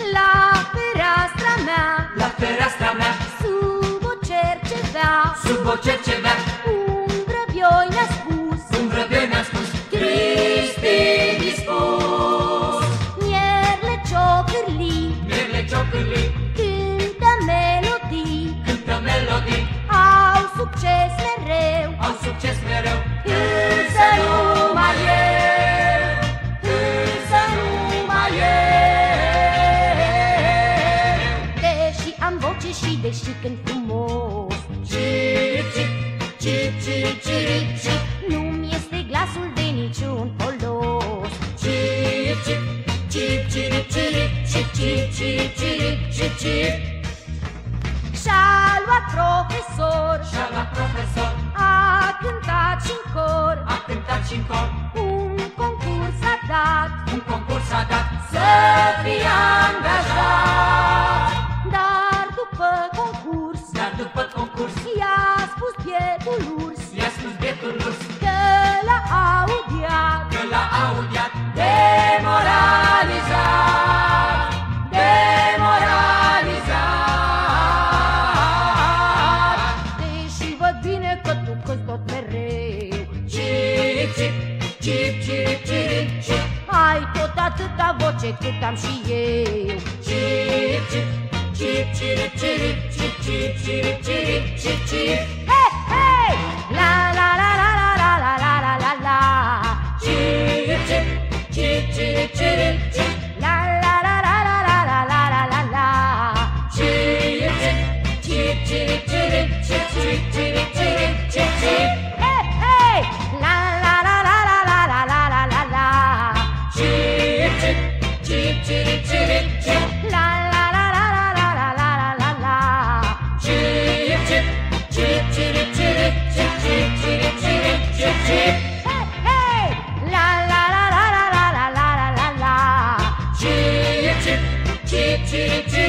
La fereastra mea, sub o cercevea, sub o cercevea, un vrăbioi mi-a spus, un vrăbioi mi-a spus: Cristi dispus. mierle ciocârli, Mierle ciocârli, cântă melodii, cântă melodii, au succes mereu, au succes mereu. însă numai eu, însă numai eu. Deși am voce și deși cânt frumos, Cip, cip, cip, cip, cip, cip, nu-mi este glasul de niciun folos. cip, cip, cip, cip, cip, cip, cip, cip, cip, cip, cip. Și-a luat profesor, Și-a luat profesor, a cântat și-n cor, a cântat și-n cor, un concurs a dat, un concurs a dat să fie angajat. dar după concurs Dar după concurs i-a spus bietul urs i-a spus bietul urs că l-a audiat, că l-a audiat demoralizat, demoralizat. deși văd bine că tu cânti tot mereu. Cip, cip, cip, cip, cip, cip, Ai tot atâta voce cât am și eu. cip, cip, cip, cip, cip, cip, cip, cip, cip, cip, cip. Hei, hei! La la la la la la la la la la la. Cip, cip, cip, cip, cip, cip, La la la la la la la la la la la. cip, cip, cip, cip, cip, cip, cip, cip, cip, cip, cip. Hei, hei! La la la la la la la la la la la. Cip, cip, cip, cip, cip, cip, La la la la la la la la la la la. cip, cip, cip, cip, cip, cip, cip, cip, cip, cip, cip. Hei, hei! La la la la la la la la la la la. Cip, cip, cip, cip, cip,